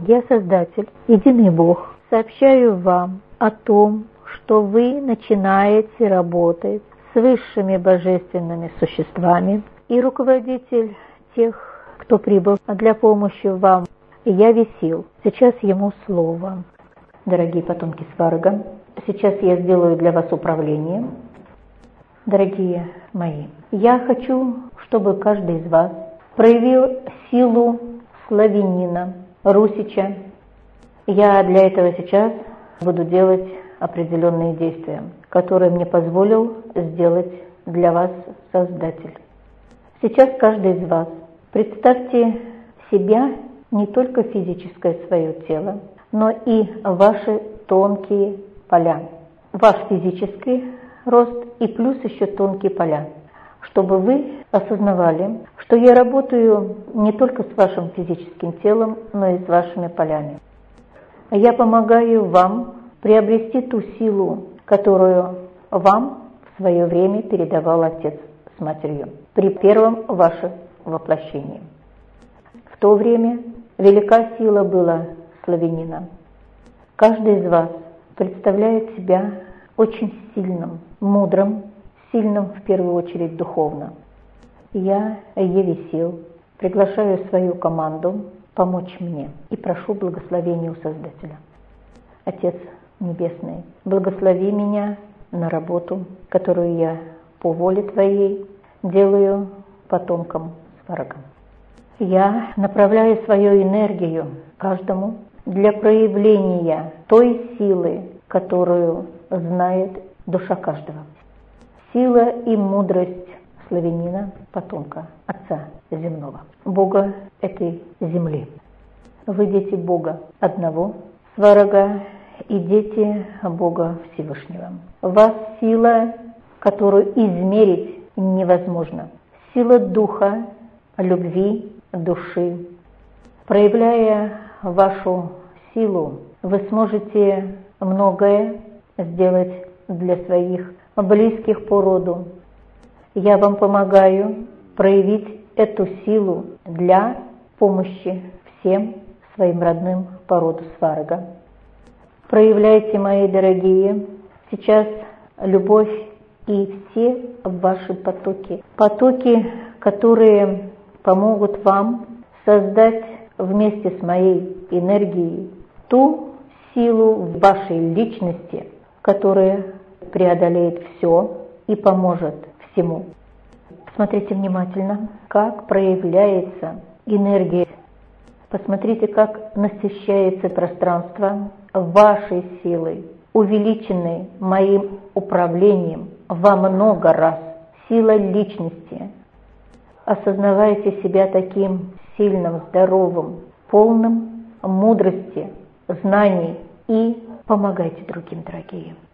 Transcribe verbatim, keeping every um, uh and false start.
Я, Создатель, Единый Бог, сообщаю вам о том, что вы начинаете работать с высшими божественными существами, и руководитель тех, кто прибыл для помощи вам, я Висил. Сейчас ему слово. Дорогие потомки Сварга, сейчас я сделаю для вас управление. Дорогие мои, я хочу, чтобы каждый из вас проявил силу славянина, русича. Я для этого сейчас буду делать определенные действия, которые мне позволил сделать для вас Создатель. Сейчас каждый из вас представьте себя, не только физическое свое тело, но и ваши тонкие поля. Ваш физический рост и плюс еще тонкие поля. Чтобы вы осознавали, что я работаю не только с вашим физическим телом, но и с вашими полями. Я помогаю вам приобрести ту силу, которую вам в свое время передавал Отец с Матерью при первом вашем воплощении. В то время велика сила была славянина. Каждый из вас представляет себя очень сильным, мудрым, сильным в первую очередь духовно. Я, Евисил, приглашаю свою команду помочь мне и прошу благословения у Создателя. Отец Небесный, благослови меня на работу, которую я по воле Твоей делаю потомкам Сварга. Я направляю свою энергию каждому для проявления той силы, которую знает душа каждого. Сила и мудрость славянина, потомка Отца Земного, Бога этой земли. Вы дети Бога одного, Сварга, и дети Бога Всевышнего. В вас сила, которую измерить невозможно. Сила духа, любви, души. Проявляя вашу силу, вы сможете многое сделать для своих близких по роду. Я вам помогаю проявить эту силу для помощи всем своим родным по роду Сварга. Проявляйте, мои дорогие, сейчас любовь и все ваши потоки. Потоки, которые помогут вам создать вместе с моей энергией ту силу в вашей личности, которая преодолеет все и поможет всему. Посмотрите внимательно, как проявляется энергия. Посмотрите, как насыщается пространство вашей силой, увеличенной моим управлением во много раз. Сила личности. Осознавайте себя таким сильным, здоровым, полным мудрости, знаний и помогайте другим, дорогие.